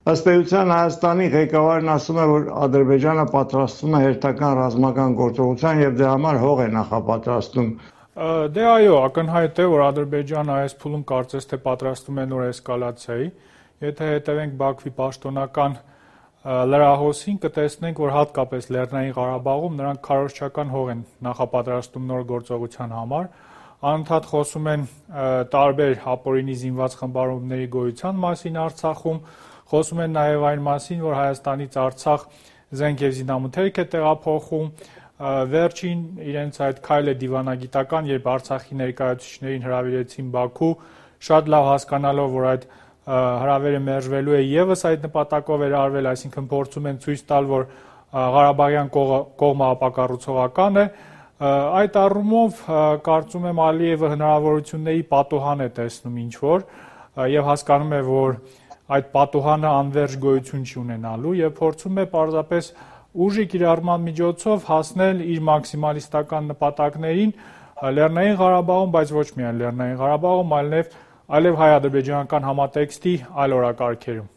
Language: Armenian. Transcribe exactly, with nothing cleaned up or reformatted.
Ըստ էության Հայաստանի ղեկավարն ասում է, որ Ադրբեջանը պատրաստվում է հերթական ռազմական գործողության եւ դրա համար հող է նախապատրաստում։ Դե այո, ակնհայտ է, որ Ադրբեջանը այս փուլում կարծես թե պատրաստում է նոր էսկալացիայի։ Եթե հետևենք Բաքվի պաշտոնական լրահոսին, կտեսնենք, որ հատկապես Լեռնային Ղարաբաղում նրանք քարոզչական հող են նախապատրաստում նոր գործողության համար։ Անընդհատ խոսում են տարբեր ապօրինի զինված խմբավորումների գոյության մասին Արցախում, խոսում են նաև այն մասին, որ Հայաստանից Արցախ զենք եւ զինամթերք է տեղափոխում։ Վերջին իրենց այդ քայլը դիվանագիտական, երբ Արցախի ներկայացուցիչներին հրավիրեցին Բաքու, շատ լավ հասկանալով, որ այդ հրավերը մերժվելու է եւս այդ նպատակով էր արվել, այսինքն փորձում են ցույց տալ, որ Ղարաբաղյան կողմը ապակառուցողական է։ Այդ առումով կարծում եմ Ալիևը հնարավորությունների պատուհան է տեսնում ինչ-որ եւ հասկանում է, որ այդ պատուհանը անվերջ գոյություն չի ունենալու եւ փորձում է պարզապես ուժի կիրառման միջոցով հասնել իր մաքսիմալիստական նպատակներին Լեռնային Ղարաբաղում, բայց ոչ միայն Լեռնային Ղարաբաղում, այլև այլև հայ-ադրբեջանական համատեքստի այլ օրակարգերում։